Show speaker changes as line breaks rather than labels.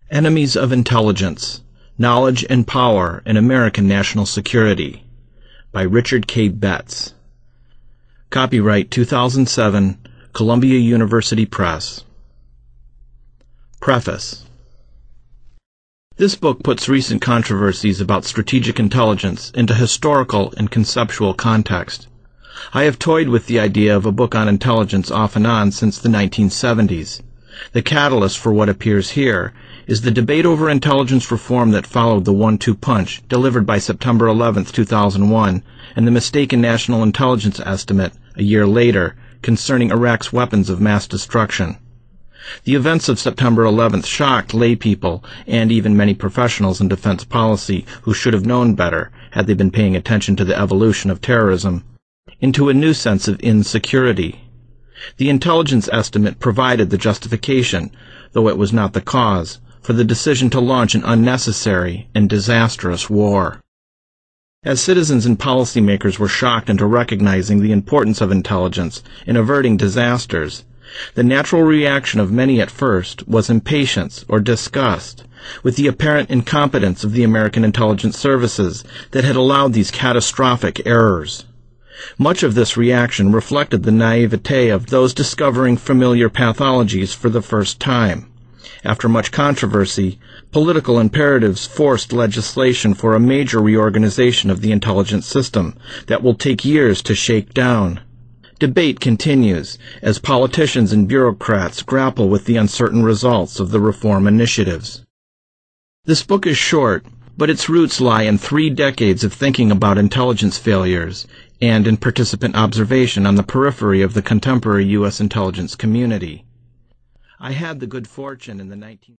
Enemies of Intelligence: Knowledge and Power in American National Security by Richard K. Betts. Copyright 2007, Columbia University Press. Preface. This book puts recent controversies about strategic intelligence into historical and conceptual context. I have toyed with the idea of a book on intelligence off and on since the 1970s. The catalyst for what appears here is the debate over intelligence reform that followed the 1-2 punch delivered by September 11, 2001, and the mistaken national intelligence estimate a year later concerning Iraq's weapons of mass destruction. The events of September 11th shocked laypeople and even many professionals in defense policy who should have known better had they been paying attention to the evolution of terrorism, into a new sense of insecurity. The intelligence estimate provided the justification, though it was not the cause, for the decision to launch an unnecessary and disastrous war. As citizens and policymakers were shocked into recognizing the importance of intelligence in averting disasters, the natural reaction of many at first was impatience or disgust with the apparent incompetence of the American intelligence services that had allowed these catastrophic errors. Much of this reaction reflected the naivete of those discovering familiar pathologies for the first time. After much controversy, political imperatives forced legislation for a major reorganization of the intelligence system that will take years to shake down. Debate continues as politicians and bureaucrats grapple with the uncertain results of the reform initiatives. This book is short, but its roots lie in 3 decades of thinking about intelligence failures and in participant observation on the periphery of the contemporary U.S. intelligence community. I had the good fortune in the